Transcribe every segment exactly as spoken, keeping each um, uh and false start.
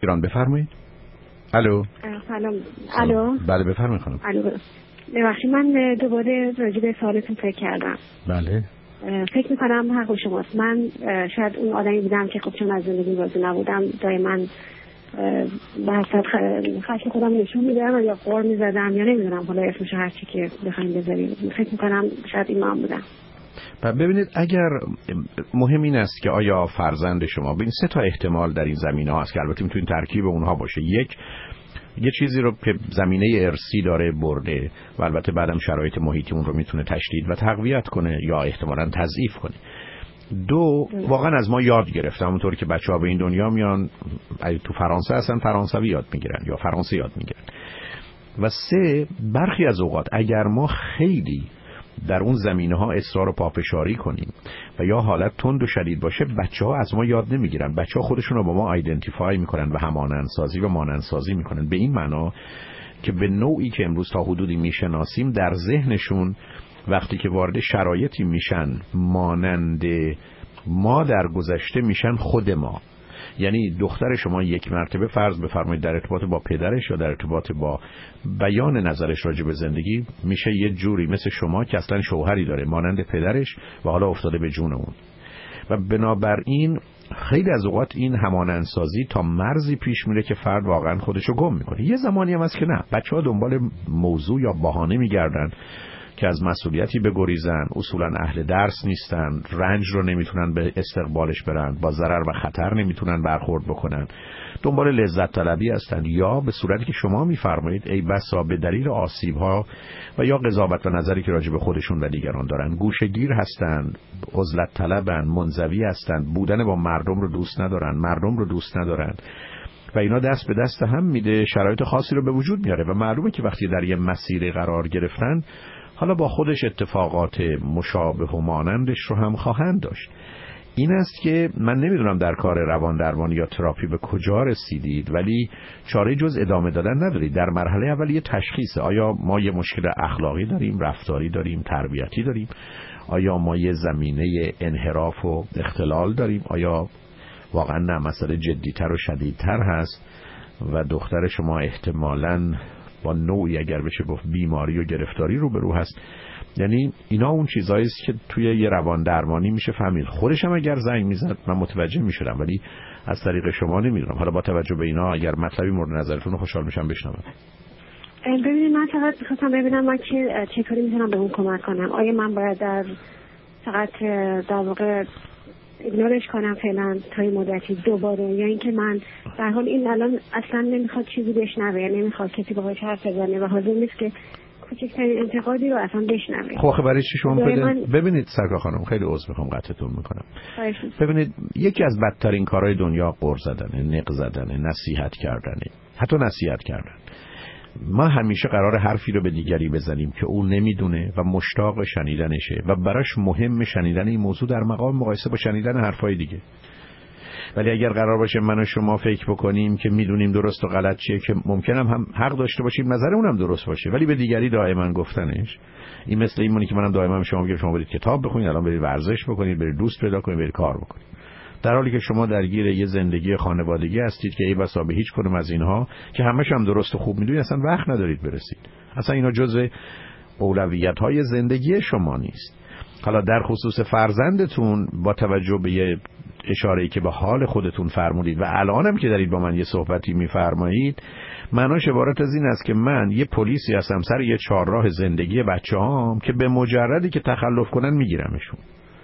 ایران. بفرمایید. الو. سلام. الو. بله بفرمایید خانم. الو. ببخشید من دوباره راجع به سوالتون فکر کردم. بله. فکر می‌کنم حق شماست. من شاید اون آدمی بودم که خب چون از زندگی راضی نبودم دائما به حسد خشم خودم نشون میدم یا قور میزدم یا نمیدونم حالا اسمش هر چی که بخوایم بذاریم. فکر می‌کنم شاید این من بودم. ببینید اگر مهم این است که آیا فرزند شما، ببین سه تا احتمال در این زمینه هست که البته میتونید ترکیب اونها باشه. یک، یه چیزی رو که زمینه ارثی داره برده و البته بعدم شرایط محیطی اون رو میتونه تشدید و تقویت کنه یا احتمالاً تضعیف کنه. دو، واقعا از ما یاد گرفته، همونطور که بچه‌ها به این دنیا میان تو فرانسه هستن فرانسوی یاد میگیرن یا فرانسه یاد میگیرن. و سه، برخی از اوقات اگر ما خیلی در اون زمینه ها اصرار و پافشاری کنیم و یا حالت تند و شدید باشه، بچه ها از ما یاد نمیگیرن. بچه ها خودشون رو با ما آیدنتیفای میکنن و همانندسازی و مانندسازی میکنن، به این معنا که به نوعی که امروز تا حدودی میشناسیم در ذهنشون وقتی که وارد شرایطی میشن مانند ما در گذشته میشن خود ما. یعنی دختر شما یک مرتبه فرض بفرمایید در ارتباط با پدرش یا در ارتباط با بیان نظرش راجع به زندگی میشه یه جوری مثل شما که اصلا شوهری داره مانند پدرش و حالا افتاده به جون اون. و بنابراین خیلی از اوقات این همانندسازی تا مرزی پیش میره که فرد واقعا خودشو گم میکنه. یه زمانی هم هست که نه، بچه‌ها دنبال موضوع یا بهانه میگردن که از مسئولیتی بگریزن، اصولا اهل درس نیستن، رنج رو نمیتونن به استقبالش برن، با ضرر و خطر نمیتونن برخورد بکنن، دنبال لذت طلبی هستن، یا به صورتی که شما میفرمایید ای بسا به دلیل آسیب‌ها و یا قضاوت و نظری که راجع به خودشون و دیگران دارن گوشه‌گیر هستن، عزلت طلبن، منزوی هستن، بودن با مردم رو دوست ندارن، مردم رو دوست ندارن و اینا دست به دست هم میده، شرایط خاصی رو به وجود میاره و معلومه که وقتی در یه مسیر قرار گرفتن حالا با خودش اتفاقات مشابه و مانندش رو هم خواهند داشت. این است که من نمیدونم در کار روان درمانی یا تراپی به کجا رسیدید، ولی چاره جز ادامه دادن ندارید. در مرحله اول یه تشخیصه، آیا ما یه مشکل اخلاقی داریم، رفتاری داریم، تربیتی داریم، آیا ما یه زمینه انحراف و اختلال داریم، آیا واقعا نه مسئله جدیتر و شدیدتر هست و دختر شما احتمالاً با نوعی اگر بشه گفت بیماری و گرفتاری رو به رو هست. یعنی اینا اون چیزایی است که توی یه روان درمانی میشه فهمید. خودش هم اگر زنگ میزد من متوجه میشدم، ولی از طریق شما نمیدونم. حالا با توجه به اینا اگر مطلبی مورد نظرتون رو خوشحال میشم بشنوم. ببینید من فقط می‌خواستم ببینم من چه چطوری میتونم به اون کمک کنم. آیا من باید در فقط در واقع ایگنورش کنم فعلا تا این مدتی دوباره، یا اینکه من در حال این الان اصلا نمیخواد چیزی بشنوه، نمیخواد کسی باهاش حرف بزنه و حاضر نیست که کوچکترین انتقادی رو اصلا بشنوه. خب برای چی شما بده؟ من... ببینید سرکار خانم خیلی عذر میخوام قطعتون میکنم. ببینید یکی از بدترین کارهای دنیا قُر زدنه، نق زدنه، نصیحت کردنه، حتی نصیحت کردن. ما همیشه قرار حرفی رو به دیگری بزنیم که اون نمیدونه و مشتاق شنیدنشه و براش مهم شنیدن این موضوع در مقام مقایسه با شنیدن حرفای دیگه. ولی اگر قرار باشه من و شما فکر بکنیم که میدونیم درست و غلط چیه، که ممکنم هم حق داشته باشیم نظر اونم درست باشه، ولی به دیگری دائما گفتنش این مثل این مونی که منم دائما شما میگم شما برید کتاب بخونید، الان برید ورزش بکنید، برید دوست پیدا کنید، برید کار بکنید، در حالی که شما درگیر یه زندگی خانوادگی هستید که ای بسا به هیچ کدوم از اینها که همش هم درست و خوب میدونید اصلا وقت ندارید برسید. اصلا اینا جزء اولویت‌های زندگی شما نیست. حالا در خصوص فرزندتون با توجه به یه اشاره‌ای که به حال خودتون فرمودید و الانم که دارید با من یه صحبتی می‌فرمایید، معناش عبارت از این است که من یه پلیسی هستم سر یه چهارراه زندگی بچه‌هام که به مجردی که تخلف کنن میگیرمشون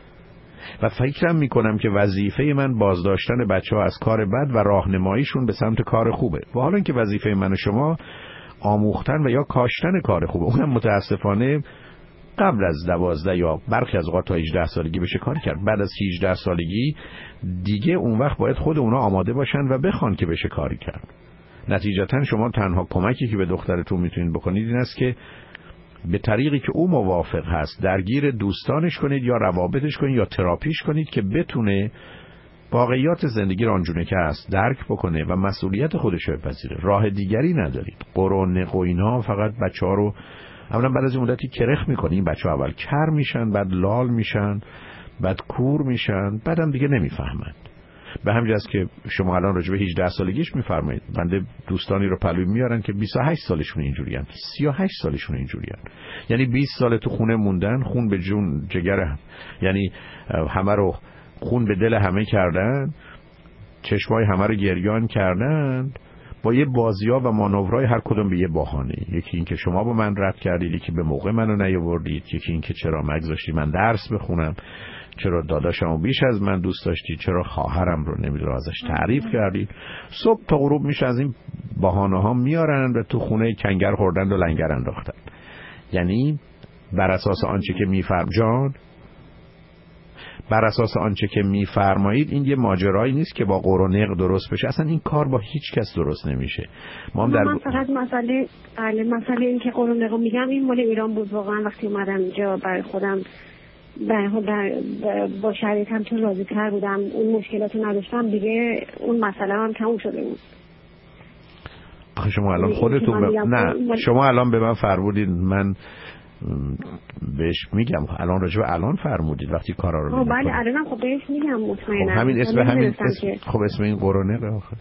و فکرم میکنم که وظیفه من بازداشتن بچه‌ها از کار بد و راهنماییشون به سمت کار خوبه، و حالا اینکه وظیفه من و شما آموختن و یا کاشتن کار خوبه. اونم متاسفانه قبل از دوازده یا برخی از اوقات تا هجده سالگی بشه کار کرد. بعد از هجده سالگی دیگه اون وقت باید خود اونا آماده باشن و بخوان که بشه کاری کرد. نتیجتا شما تنها کمکی که به دخترتون میتونید بکنید این است که به طریقی که او موافق هست درگیر دوستانش کنید یا روابطش کنید یا تراپیش کنید که بتونه واقعیات زندگی را آنجونه که هست درک بکنه و مسئولیت خودش رو بپذیره. راه دیگری ندارید. قرون قوینا فقط بچه‌ها رو اولا بعد از این مدتی کرخ میکنه. این بچه‌ها اول کر میشن، بعد لال میشن، بعد کور میشن، بعدم دیگه نمیفهمند. به همین جاست که شما الان راجع به هجده سالگیش میفرمایید. بنده دوستانی رو پلوی میارن که بیست و هشت سالشون اینجوریان، سی و هشت سالشون اینجوریان، یعنی بیست سال تو خونه موندن، خون به جون جگر هم. یعنی همه رو خون به دل همه کردن، چشمای همه رو گریان کردن با یه بازی‌ها و مانورهای هر کدوم به یه بهانه. یکی این که شما با من رد کردید، یکی به موقع منو نیاوردید، یکی این که چرا مگذاشتی من درس بخونم، چرا داداشمو بیش از من دوست داشتی، چرا خواهرم رو نمیدونم ازش تعریف کردید. صبح تا غروب میشه از این بهانه‌ها میارن و تو خونه کنگر خوردن و لنگر انداختن. یعنی بر اساس آنچه که میفرم جان بر اساس آنچه که میفرمایید این یه ماجرایی نیست که با قر و نق درست بشه. اصلا این کار با هیچ کس درست نمیشه. ما هم در من فقط مسئله بله مسئله این که قر و نق میگم این مال ایران بود واقعا. وقتی اومدم اینجا برای خودم در با شرایطم چون راضی تر بودم، اون مشکلاتو نداشتم دیگه، اون مسئله هم تموم شده بود. آخه شما الان خودتون ب... نه شما الان به من فرمودید، من بهش میگم الان راجع به الان فرمودید وقتی کارا رو خب بله الانم خب بهش میگم مطمئنا. خب همین اسم همین اسم خب اسم این قرونه آخه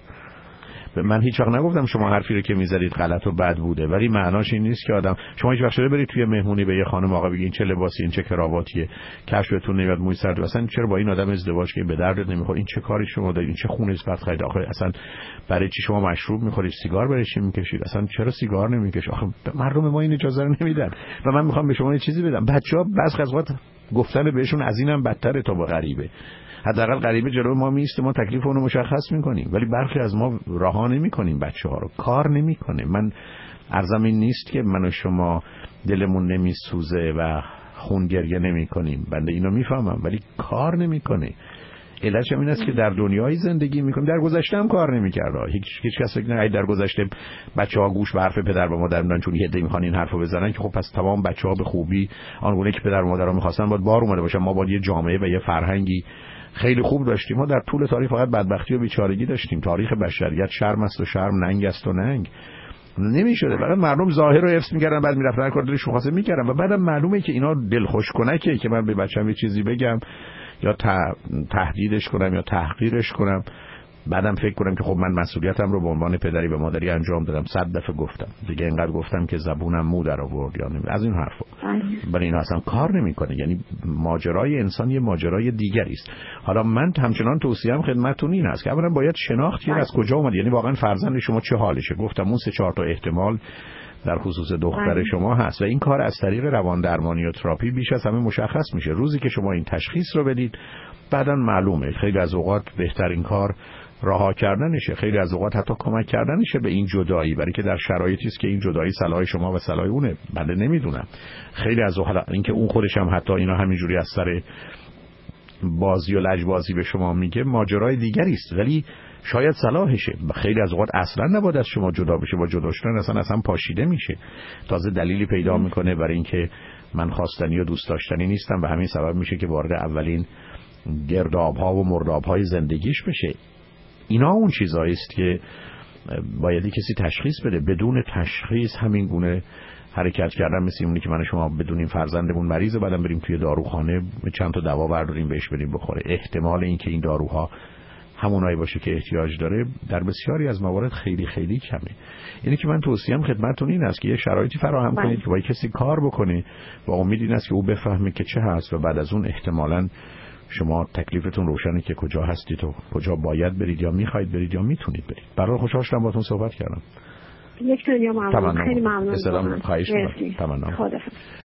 من هیچ وقت نگفتم شما حرفی رو که میذارید غلط و بد بوده، ولی معناش این نیست که آدم شما هیچ وقت شده برید توی مهمونی به یه خانم آقا بگین چه لباسی، این چه کراواتیه، کشفتون نمیاد، موی سرد، اصلا چرا با این آدم ازدواج که به دردت نمیخوره، این چه کاری شما دارید، این چه خونه است بعد خرید، آخه اصلا برای چی شما مشروب میخورید، سیگار برای چی میکشید، اصلا چرا سیگار نمیکشید، آخه مردم ما این اجازه رو نمیدن. و من میخوام به شما یه چیزی بدم، بچه‌ها بعضی وقت گفتن بهشون از اینم بدتره تا با غریبه. حداقل غریبه جلو ما میسته، ما تکلیف اونو مشخص میکنیم، ولی برخی از ما رها نمیکنیم بچه‌ها رو، کار نمیکنه. من عرضم این نیست که من و شما دلمون نمیسوزه و خون گریه نمیکنیم، بنده اینو میفهمم، ولی کار نمیکنه. علتش این است که در دنیای زندگی میکنیم. در گذشته هم کار نمیکرد. هیچ هیچ کس فکر نکنه در گذشته بچه‌ها گوش به حرف پدر و مادر میدن چون یه عده میخوان این حرفو بزنن که خب پس تمام بچه‌ها به خوبی آنگونه که پدر و مادرها میخواستن باید بار اومده باشن. ما باید یه جامعه و یه فرهنگی خیلی خوب داشتیم. ما در طول تاریخ فقط بدبختی و بیچارگی داشتیم. تاریخ بشریت شرم است و شرم، ننگ است و ننگ. نمیشده فقط مردم ظاهر رو حفظ می‌کردن، بعد میرفتن هر کار دلشون خواسته می‌کردن و بعدم معلومه که اینا دلخوش کنکه که من به بچه‌م یه چیزی بگم یا تهدیدش کنم یا تحقیرش کنم، بعدم فکر کنم که خب من مسئولیتم رو به عنوان پدری و مادری انجام دادم، صد دفعه گفتم دیگه، اینقدر گفتم که زبونم مو در آورد یا نمی... از این حرفا. برای این اصلا کار نمیکنه. یعنی ماجرای انسان یه ماجرای دیگری است. حالا من همچنان توصیه‌ام خدمتتون این است که اولا باید شناخت از کجا اومد، یعنی واقعا فرزند شما چه حالشه. گفتم اون سه چهار تا احتمال در خصوص دختر شما هست و این کار از طریق روان درمانی و تراپی بیش از همه مشخص میشه. روزی که شما این تشخیص رو بدید بعداً معلومه. خیلی از اوقات بهترین کار رها کردنشه، خیلی از اوقات حتی کمک کردنشه به این جدایی، برای که در شرایطی است که این جدایی صلاح شما و صلاح اونه. بله نمیدونم. خیلی از اوقات اینکه اون خودش هم حتی اینا همینجوری از سر بازی و لجبازی به شما میگه ماجرای دیگری است، ولی شاید صلاحشه. خیلی از اوقات اصلا نباید از شما جدا بشه، با جدا شدن اصلا اصلا پاشیده میشه، تازه دلیلی پیدا میکنه برای اینکه من خواستنی و دوست داشتنی نیستم و همین سبب میشه که وارد اولین گرداب‌ها و مرداب‌های زندگیش بشه. اینا اون چیزایی است که باید کسی تشخیص بده. بدون تشخیص همین گونه حرکت کردن مثل اونی که من شما بدونیم فرزندمون مریضه بعدم بریم توی داروخانه چند تا دوا برداریم بهش بدیم بخوره، احتمال اینکه این داروها همونایی باشه که احتیاج داره در بسیاری از موارد خیلی خیلی کمه. یعنی که من توصیه‌ام خدمتتون این است که یه شرایطی فراهم کنید که با کسی کار بکنه و امید این است که او بفهمه که چه هست و بعد از اون احتمالاً شما تکلیفتون روشنه که کجا هستید و کجا باید برید یا میخواید برید یا میتونید برید. برای خوشحال شدم باهاتون صحبت کردم. یک دنیا ممنون. خیلی ممنون. سلام، خواهش می‌کنم. تمام. خدا